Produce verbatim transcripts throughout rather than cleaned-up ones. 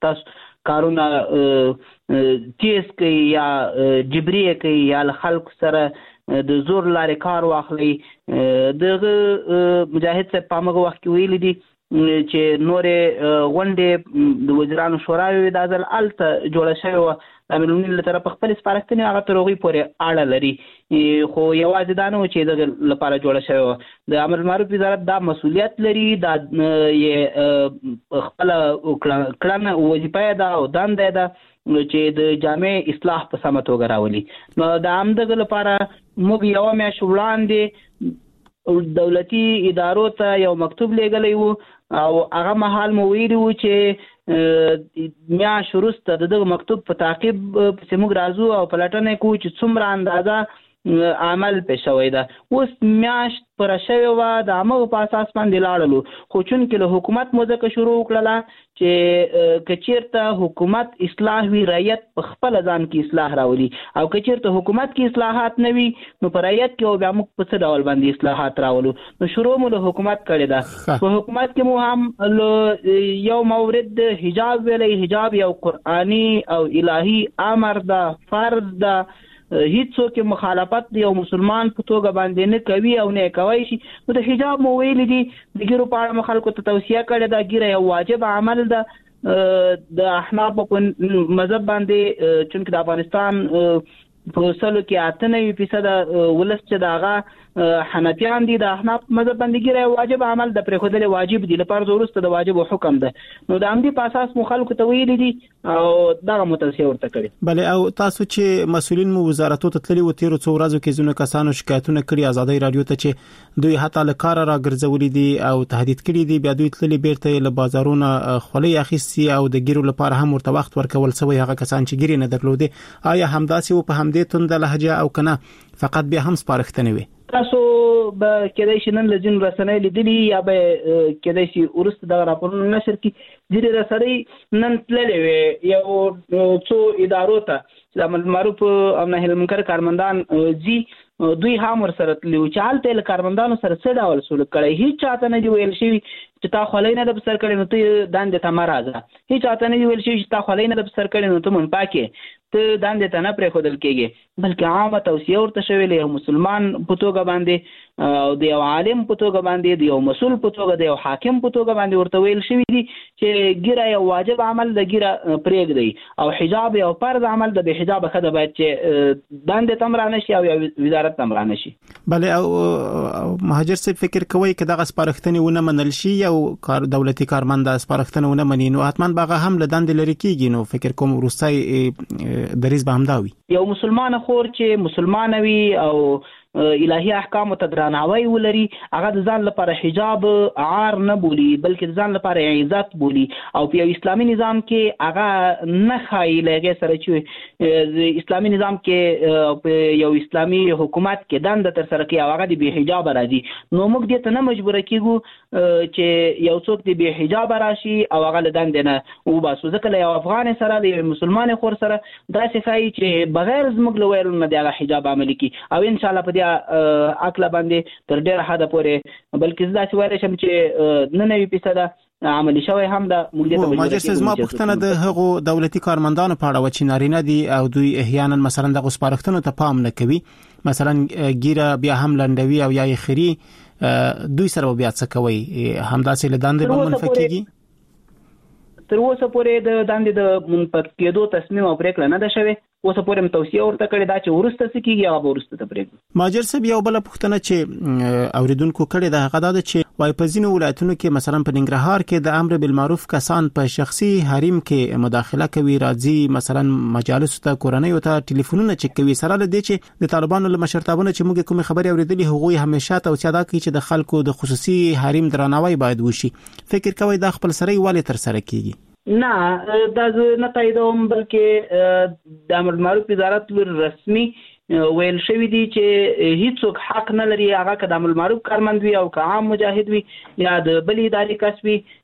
تاسو کارونه تیز کوي یا جبري کوي یا له خلکو سره د زور لارې کار واخلي. دغه مجاهد صاحب په هغه وخت کې ویلي دي چې نورې غونډې د وزیرانو شوراوي دا ځل هلته جوړه شوې وه د امیر المؤمنین له طرفه خپلې سپارښتنې هغه تر هغوی پورې اړه لري، خو یوازې دا نه و چې دغه لپاره جوړه شوې وه. د امر بالمعروف وزارت دا مسؤلیت لري، دا یې خپله کړنه وظیفه یې ده او دنده یې ده چې د جامع اصلاح په سمه توګه راولي. نو د همدغه لپاره موږ یوه میاشت وړاندې دولتي ادارو ته یو مکتوب لیږلی و او هغه مهال مو ویلي و چې میاشت وروسته د دغه مکتوب په تعقیب پسې موږ راځو او پلټنه کوو چې څومره اندازه عمل پې شوی ده. اوس میاشت پوره شوې وه، د همغو په اساس باندې لاړلو، خو چونکې له حکومت مو ځکه شروع وکړله چې که چېرته حکومت اصلاح وي رعیت په خپله ځان کې اصلاح راولي، او که چېرته حکومت کې اصلاحات نه وي نو په رعیت کې بیا موږ په څه ډول باندې اصلاحات راولو. نو شروع مو له حکومت کړې ده. په حکومت کې مو هم یو مورد د حجاب ویلی، حجاب یو قرآني او الهي امر ده، فرض ده، هیڅوک مخالفت دی او مسلمان په توګه باندې نه کوي او نه کوي شي. نو د حجاب مو ویلي دي، د ګیرو په اړه خلکو ته توصیه کړې ده، ګیره یو واجب عمل ده د احنافو په مذهب باندې، چونکې د افغانستان په سلو کې اته نوي فیصده ولس چې د هغه حنفیان دي، د احناف مذهب باندې ګیره یو واجب عمل ده، پرېښودل واجب دي، لپاره وروسته د واجب حکم ده. نو د همدې په اساس مو خلکو ته ویلي دي او دغه مو توصیه ورته کړې. بلې او تاسو چې مسؤلین مو وزارتو ته تللي و تېرو څو ورځو کې ځینو کسانو شکایتونه کړي ازادۍ راډیو ته چې دوی حتی له کاره راګرځولي دي او تهدید کړي دي، بیا دوی تللي بیرته له بازارونو خولۍ اخیستي او د ګیرو لپاره هم ورته وخت ورکول شوی هغه کسان چې ګیرې نه درلودې. آیا همداسې و په همدې تنده لهجه او کنه فقط بیا هم سپارښتنې وي؟ تاسو به کېدای شي نن له ځینو رسنیو لیدلي یا به کېدای شي وروسته دغه راپورونه نشر کړي، ځینې رسنۍ نن تللې وې یو څو ادارو ته چې د امر بالمعروف او نهي عن المنکر کارمندان ځي، دوی هم ورسره تللي وو چې هلته یې له کارمندانو سره څه ډول سلوک کړی. هېڅ چاته نه دي ویل شوي چې تا خولۍ نه ده په سر کړې نو ته دندې ته مه راځه، هېڅ چاته نه دي ویل شوي چې تا خولۍ نه ده په سر کړې نو ته منفاک یې، ته دندې ته نه پرېښودل کېږي، بلکې عامه توصیه ورته شوې له یو مسلمان په توګه باندې او د یو عالم په توګه باندې، د یو مسؤل په توګه، د یو حاکم په توګه باندې ورته ویل شوي دي چې ګیره یو واجب عمل د ګیره پرېږدئ او حجاب یو فرض عمل د بې حجابه ښځه باید چې دندې ته هم رانه شي او یا وزارت ته هم رانه شي. بلې او مهاجر صاحب فکر کوئ که دغه سپارښتنې ونه منل شي یو کار دولتي کارمند سپارښتنه ونه مني نو حتما به هغه هم له دندې لرې کېږي، نو فکر کوم وروستی دریځ به همدا وي. یو مسلمان خور چې مسلمانه وي او الهي احکام ته درناوی ولري، هغه د ځان لپاره حجاب عار نه بولي بلکې د ځان لپاره عزت بولي، او په یو اسلامي نظام کې هغه نه ښایي له هغې سره چې د اسلامي نظام کې په یو اسلامي حکومت کې دنده ترسره کوي او هغه د بې حجابه راځي. نو موږ دې ته نه مجبوره کېږو چې یو څوک د بې حجابه راشي او هغه له دندې نه وباسو، ځکه له یو افغان سره د یو مسلمان خور سره داسې ښایي چې بغیر زموږ له ویلو نه د هغه حجاب عملي کړي، او انشاءالله په عقل باندې تر ډېره حده پورې، بلکې زه داسې ویلی شم چې نه نوي فیصده عملي شوی هم ده. ماجر صاحب زما پوښتنه د هغو دولتي کارمندانو په اړه وه چې نارینه دي او دوی احیانا مثلا دغو سپارښتنو ته پام نه کوي، مثلا ګیره بیا هم لنډوي او یا یې خري، دوی سره بیا څه کوئ؟ همداسې له دندې به منفي کېږي؟ تر اوسه پورې د دندې د منفي کېدو تصمیم او پرېکړه نه ده شوې، اوسه پورې هم توصیه ورته کړې ده چې وروسته څه کېږي هغه به وروسته ته پرېږدو. ماجر صاحب یو بله پوښتنه چې اورېدونکو کړې ده هغه دا ده چې وایي په ځینو ولایتونو کې مثلا په ننګرهار کې د امر بالمعروف کسان په شخصي حریم کې مداخله کوي، راځي مثلا مجالسو ته، کورنیو ته ټلیفونونه چک کوي، سره له دې چې د طالبانو له مشرتابونه چې موږ کومې خبرې اورېدلې هغوی همیشه توصیه دا کوي چې د خلکو د خصوصي حریم درناوی باید وشي. فکر کوئ دا خپلسرۍ ولې ترسره کېږي؟ نه دا زه نه تاییدوم، بلکې د امر بالمعروف وزارت رسمي ویل شوي دي چې هیڅوک حق نه لري هغه که د امر بالمعروف کارمند وي او که عام مجاهد وي یا د بلې ادارې کس وي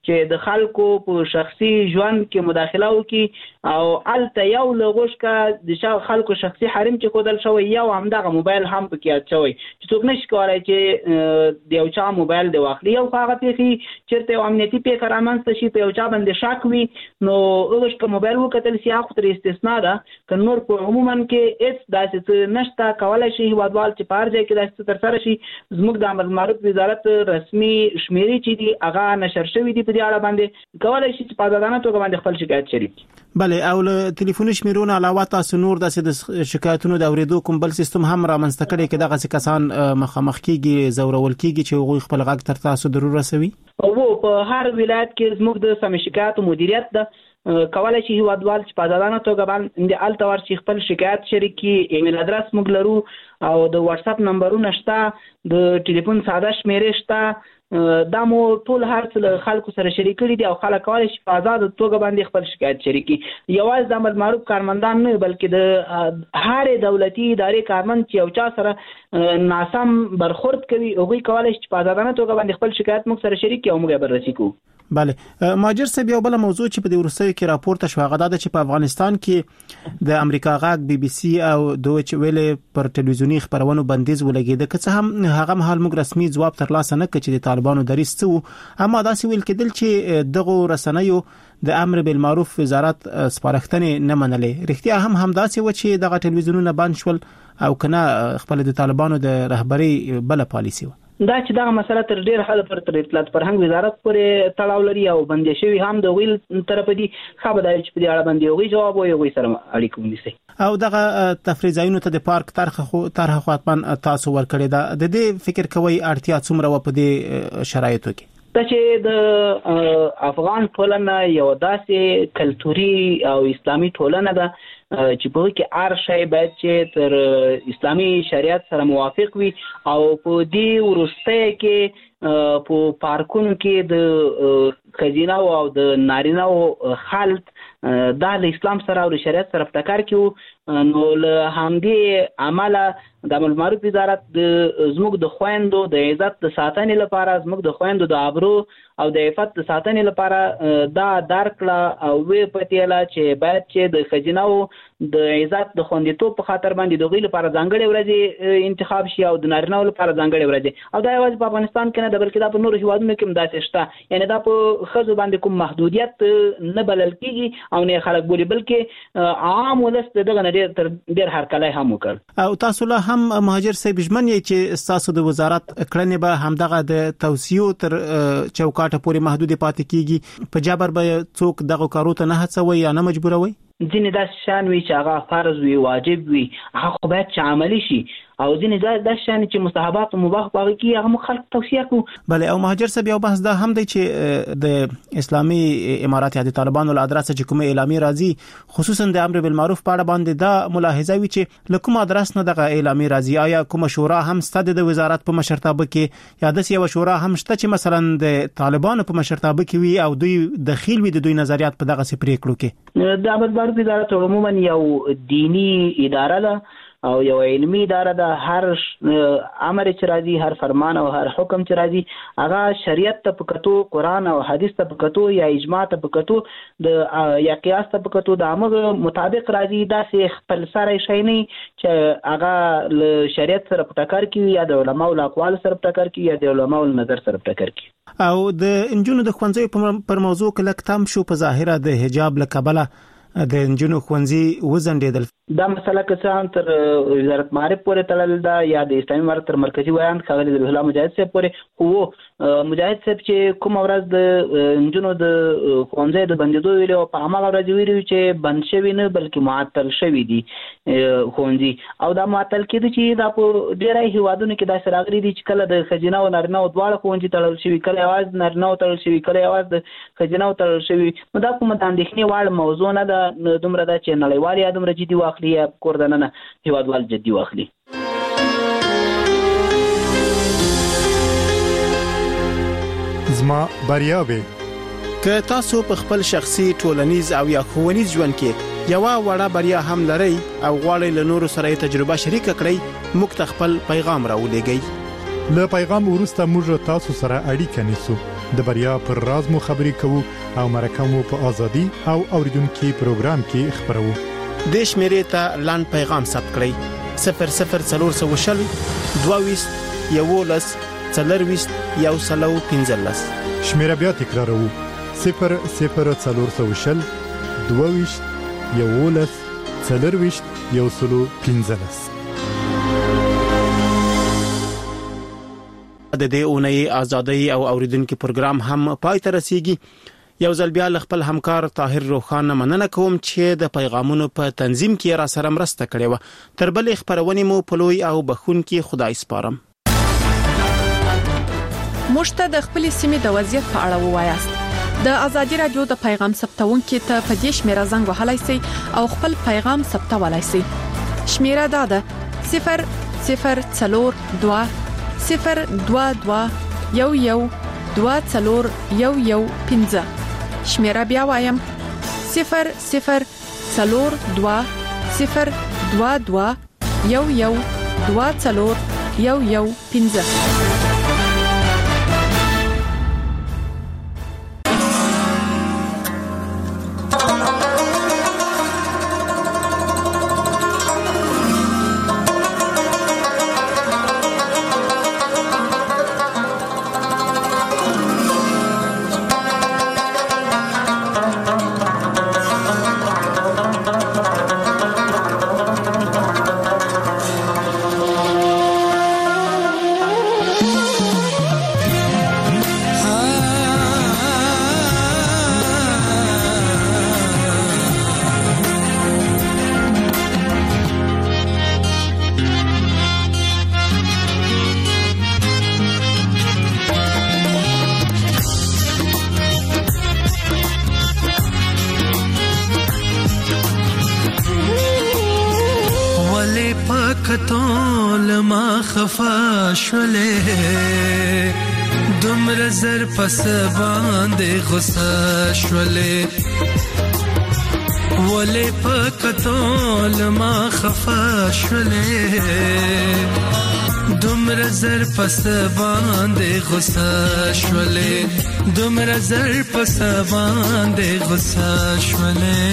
چې د خلکو په شخصي ژوند کې مداخله وکړي او الته یو لغوش کا د خلکو شخصي حریم چې کودل شوی یو همدغه موبایل هم پکې یاد شوی چې څوک نشي کولای چې د یو چا موبایل دی واخلي یو هغه پیخي چیرته یو امنیتي پیښه رامنځته شي په یو چا باندې شک وي نو هغه چې موبایل وکتل سي هغه تر استثنا ده که نور په عموما کې هیڅ داسې نشته کولای شي هیوادوال چې پار ځای کې داسې تر سره شي زموږ د امر معروف وزارت رسمي شمیرې چې دي هغه نشر شوی دي په دې اړه باندې کولای شي چې په ازادانه توګه باندې خپل شکایت شریک بله او له ټلیفوني شمیرونو علاوه تاسو نور داسې د شکایتونو د اوریدو کوم بل سیستم هم رامنځته کړی کې دغه کسان مخامخ کیږي زورول کیږي چې هغوی خپل غږ تر تاسو ضرور رسوي او په هر ولایت کې زموږ د سم شکایت مدیریت ده کولای شي هیوادوال چې په ازادانه توګه باندې التور شي خپل شکایت شریکي ایمیل ادرس موږ لرو او د واتس اپ نمبرونه شته د ټلیفون ساده شمیرې شته دا مو ټول هر څه خلکو سره شریک کړي دي او خلک کولای شي په آزاد توګه باندې خپل شکایت شریکي یوازې د امر معروف کارمندان نه بلکې د هر دولتي ادارې کارمند چې یو چا سره ناسم برخورد کوي هغوی کولای شي په آزادانه توګه باندې خپل شکایت موږ سره شریک کړي او موږ بررسي کوو بله ماجر صاحب یو بل موضوع چې په دې ورستیو کې راپورته شو هغه دا چې په افغانستان کې د امریکا غاګ بي بي سي او دویچ ویلې پر ټلویزیونی خبرونو بندیز ولګیده که څه هم هغه مهال موږ رسمي ځواب ترلاسه نه کړ چې د طالبانو دریځ څه وو اما دا څه ویل کېدل چې دغه رسنیو د امر بالمعروف وزارت سپارښتنې نه منلې رښتیا هم همداسې و چې دغه ټلویزیونونه بند شول او کنه خپل د طالبانو د رهبری بل پالیسی و دا چې دا مسله تر ډیر حد پر تر اطلاعات فرهنګ وزارت پورې تړاو لري او بندي شوی هم د ویل طرف دي خبرداري چې په دې اړه باندې وی جواب وي وي سره اړیکه ونیسي او دغه تفریحایونو ته د پارک طرحه خو طرحه خاطمان تاسو ورکړی دا د دې فکر کوي اړتیا څومره و په دې شرایطو کې دا چې د افغان ټولنه یو داسې کلتوري او اسلامي ټولنه ده چې په کې هر شی باید چې تر اسلامي شریعت سره موافق وي او په دې ورسته کې په پارکونو کې د خزینه او د نارینه او خلط دا د اسلام سره او شریعت سره په ټکر کې نو له همدې عمله د امر معروف وزارت د زموږ د خويندو د عزت د ساتنې لپاره زموږ د خويندو د ابرو او د عفت د ساتنې لپاره دا درکړه او وی پتیلا چې باید چې د خزینه او د عزت د خوندیتوب په خاطر باندې د غیل لپاره ځانګړي ورځې انتخاب شي او د نارینه لپاره ځانګړي ورځې او دا یوازې په افغانستان کې نه د بلکې دا په نورو هیوادونو کې هم داسې شته یعنی دا په خزو باندې کوم محدودیت نه بلل کیږي او نه خلک بولي بلکې عام ولست دغه نه ډیر ډیر هرکلای هم وکړ او تاسو له هم مهاجر صاحب ژمن یې چې تاسو د وزارت کړنې به همدغه د توصیو تر چوکاټه پورې محدود پاتې کیږي په جبر به څوک دغه کارو ته نه هڅوي یا نه مجبوروي ځینې داسې شیان وي چې هغه فرض وي واجب وي هغه خو باید چې عملي شي او ځینې داسې شیان چې مستحبات او مباح باغ کې هغه مخالف توصیه کوو بله او مهاجر صاحب یو بحث دا هم دی چې د اسلامي امارات یا د طالبانو له ادرسه چې کومه اعلامیه راځي خصوصا د امر بالمعروف په اړه باندې دا ملاحظه وي چې له کوم ادرس نه دغه اعلامیه راځي آیا کوم شورا هم ستاسو د وزارت په مشرتابه کې یا د یو شورا هم شته چې مثلا د طالبانو په مشرتابه کې وي او دوی دخیل وي د دوی نظریات په دغه سپری کړو کې د امر بالمعروف وزارت عموما یو دینی اداره ده او یو علمي اداره ده هر امر چې راځي هر فرمان او هر حکم چې راځي هغه شریعت ته پکتو قران او حدیث ته پکتو یا اجماع ته پکتو د یا قیاس ته پکتو د امر مطابق راځي دا سه خپل سره شي نه چې هغه ل شریعت سره په ټکر کې یا د علماء او اقوال سره په ټکر کې یا د علماء او نظر سره په ټکر کې او د انجونو د خوانځي پر موضوع کې لک تام شو په ظاهره د حجاب لکبله د انجونو خوانځي وزندېدل دا مسله که څه تر وزارت معارف پورې تړل ده یا د اسلامي امارت تر مرکزی ویان خالد الله مجاهد صاحب پورې خو مجاهد صاحب چې کوم ورځ د انجونو د خوانځي د بندیدو ویلو په عمل راځي ویلو چې بند شوی نه بلکې معطل شوی دي خوانځي او دا معطل کېدي چې دا په ډیری هیوادونو کې دا سراغلي دي چې کله د خزینه او نارینه او دواړه خوانځي تړل شوی کله आवाज نارینه او تړل شوی کله आवाज د خزینه او تړل شوی نو دا کومه د اندېښنې وړ موضوع نه ده دومره دا چې نړیوال یا دومره جدي واخلي یا کوردننه هیوادوال جدي واخلي زما بریاوي که تاسو په خپل شخصي ټولنیز او یا ښوونیز ژوند کې یو وړه بریا هم لرئ او غواړئ له نورو سره تجربه شریک کړئ موږ ته خپل پیغام راولېږئ له پیغام ورسته موږ تاسو سره اړیکه نیسو د بریا پر راز مو خبرې کوو او مرکه مو په ازادي او اوریدونکو پروګرام کې خبرو. د شمیرې ته لاند پیغام ثبت کړئ صفر صفر څلور سوه شل دوه ویشت یولس څلرویشت یو سلو پنځلس. شمیره بیا تکراروو صفر صفر څلور سوه شل دوه ویشت یولس څلرویشت یو سلو پنځلس. د دې اونۍ ازادي او اوریدونکو پروګرام هم پای ته رسیدي. یو ځل بیا خپل همکار طاهر روخان مننه کوم چې د پیغامونو په تنظیم کې را سره مرسته کړې و. تر بلې خبرونه مو په لوی او بخونکي خدای سپارم. مشته د خپل سیمې د وضعیت په اړه ووایاست. د ازادي رادیو د پیغام ثبتونکو ته په دې شمیره زنګ وهلای شئ او خپل پیغام ثبتولای شئ. شمیره دا ده صفر صفر څلور دوه صفر دوه دوه یو یو دوه څلور یو یو پنځه. شمیره بیا وایم صفر صفر څلور دوه صفر دوه دوه یو یو دوه څلور یو یو پنځه. کتول ما خفا شولې دومره زر پس باندې غصه شولې ولې په کتول ما خفا شولې دومره زر پس باندې غصه شولې دومره زر پس باندې غصه شولې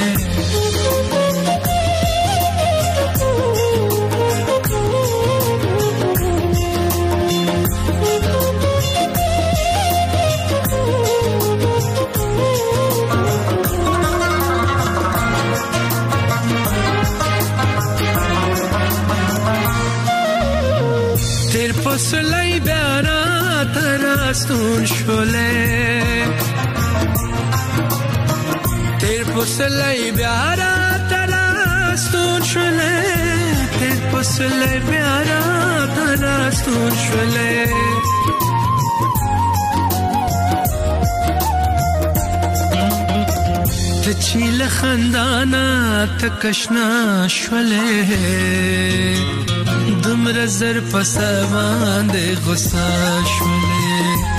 پسلای بیارا تراستون شوله تیر پسلای بیارا تراستون شوله تیر پسلای بیارا تراستون شوله تچیل خندانا تکشنا شوله دومره زر پس باندې غصه شولې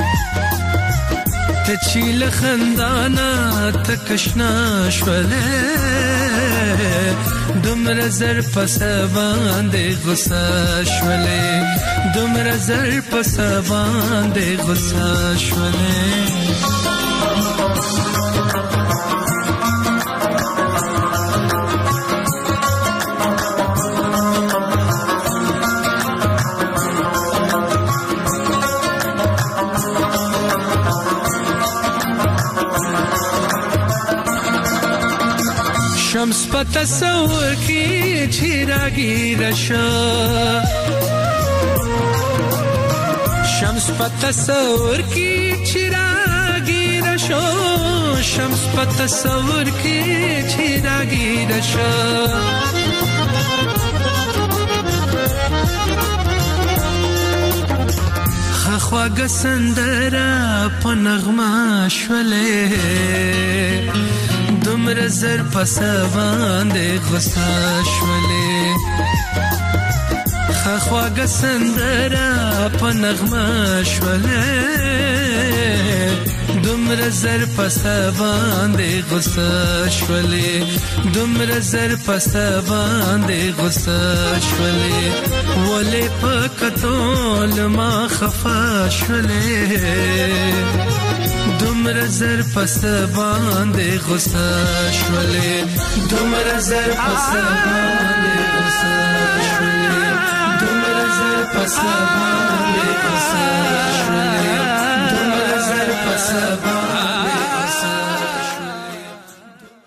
ته چې له خندانه تکشنا شولې دومره زر پس باندې غصه شولې دومره زر پس باندې غصه شولې شمس په تصور کې چراغی رشا شمس په تصور کې چراغی رشا شمس په تصور کې چراغی رشا خواږه سندره په نغمه شولې دومره زر پس باندې غصه شولې خواږه سندره په نغمه شولې دومره زر پس باندې غصه شولې دومره زر پس باندې غصه شولې ولې پکتول ما خفا شولې دومره زر پس باندې غصه شولې دومره زر پس باندې غصه شولې دومره زر پس باندې غصه شولې دومره زر پس باندې